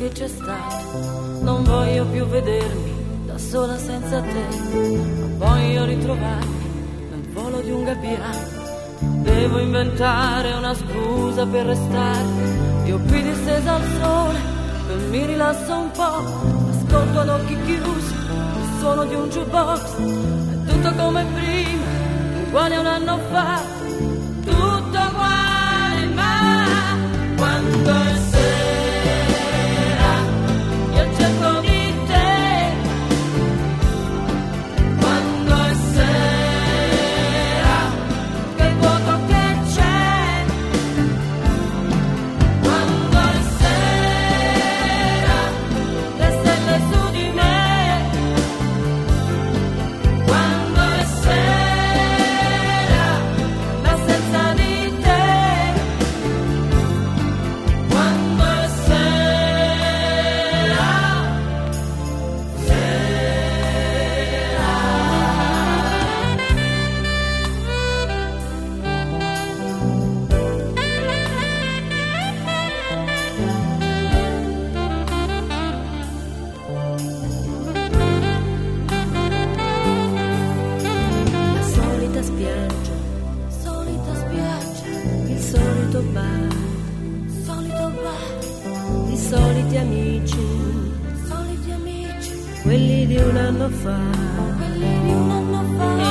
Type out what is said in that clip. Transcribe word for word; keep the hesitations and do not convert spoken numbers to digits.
che c'è stato. Non voglio più vedermi da sola senza te, ma voglio ritrovarmi nel volo di un gabbiano. Devo inventare una scusa per restare, io qui distesa al sole, che mi rilasso un po'. Ascolto ad occhi chiusi il suono di un jukebox, è tutto come prima, uguale a un anno fa, tutto uguale, ma quando è sera io cerco di te, quando è sera che vuoto che c'è, quando è sera le stelle su di me, quando è sera l'assenza di te, quando è sera, sera. La solita spiaggia, solita spiaggia, il solito bar, solito bar, i soliti amici, soliti amici, quelli di un anno fa, quelli di un anno fa.